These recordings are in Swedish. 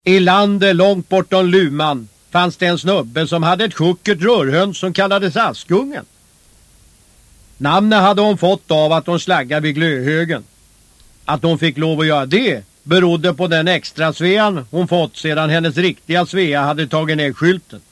I landet långt bortom Luman fanns det en snubbe som hade ett sjuckert rörhöns som kallades Askungen. Namnet hade hon fått av att hon slaggade vid Glöhögen. Att hon fick lov att göra det berodde på den extra svean hon fått sedan hennes riktiga svea hade tagit ner skylten.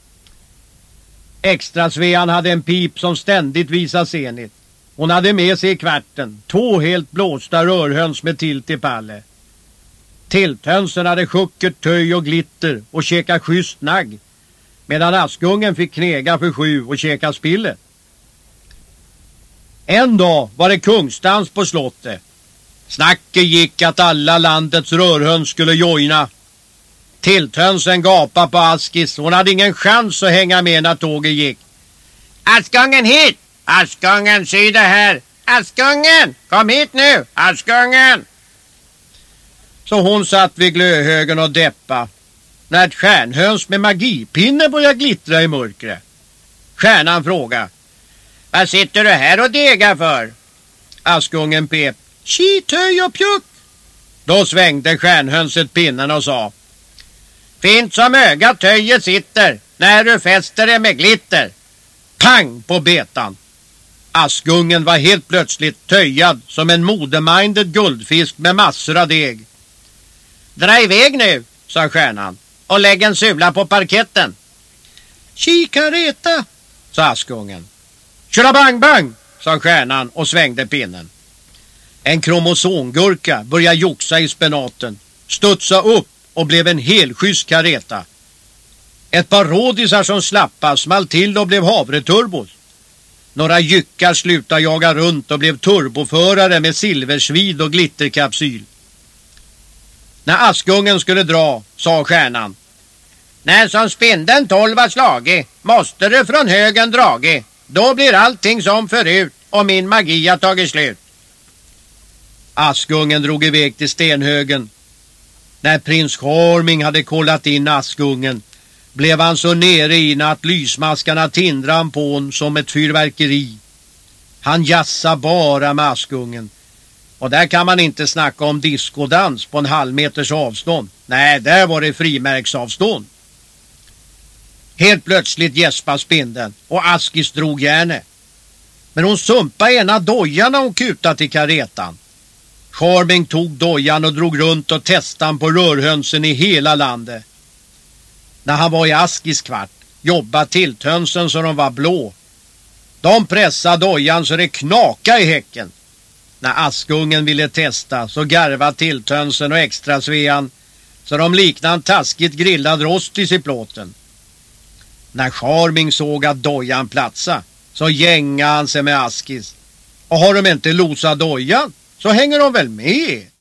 Extra svean hade en pip som ständigt visade senigt. Hon hade med sig i kvarten 2 helt blåsta rörhöns med tilt i palle. Tilthönsen hade sjuckert töj och glitter och käka schysst nagg, medan Askungen fick knega för 7 och käka spille. En dag var det kungstans på slottet. Snacket gick att alla landets rörhöns skulle joina. Tilthönsen gapade på Askis. Hon hade ingen chans att hänga med när tåget gick. Askungen hit! Askungen, se det här! Askungen, kom hit nu! Askungen! Så hon satt vid Glöhögen och deppa när ett stjärnhöns med magipinne började glittra i mörkret. Stjärnan frågade: vad sitter du här och degar för? Askungen pep: tji, töj och pjuck. Då svängde stjärnhönset pinnen och sa: fint som ögat töjet sitter när du fäster det med glitter. Pang på betan. Askungen var helt plötsligt töjad som en modeminded guldfisk med massor av deg. Dra iväg nu, sa stjärnan, och lägg en sula på parketten. Kikareta, sa Askungen. Tjurabang bang, sa stjärnan och svängde pinnen. En kromosomgurka började joxa i spenaten, studsa upp och blev en helschysst kareta. Ett par rådisar som slappa small till och blev havreturbos. Några jyckar slutade jaga runt och blev turboförare med silversvid och glitterkapsyl. När Askungen skulle dra, sa stjärnan: när som spindeln 12 har slagit, måste du från högen dragit. Då blir allting som förut och min magi har tagit slut. Askungen drog iväg till Stenhögen. När prins Charming hade kollat in Askungen blev han så nere i att lysmaskarna tindran på hon som ett fyrverkeri. Han jassade bara med Askungen. Och där kan man inte snacka om diskodans på en halvmeters avstånd. Nej, där var det frimärksavstånd. Helt plötsligt gäspade spindeln och Askis drog järnet. Men hon sumpade ena dojan när hon kutade till karetan. Charming tog dojan och drog runt och testade på rörhönsen i hela landet. När han var i Askis kvart jobbade tilthönsen så de var blå. De pressade dojan så det knakade i häcken. När Askungen ville testa så garvade tilthönsen och extra svean så de liknade en taskigt grillad rostis i plåten. När Charming såg att dojan platsa så gängade han sig med Askis. Och har de inte losat dojan så hänger de väl med.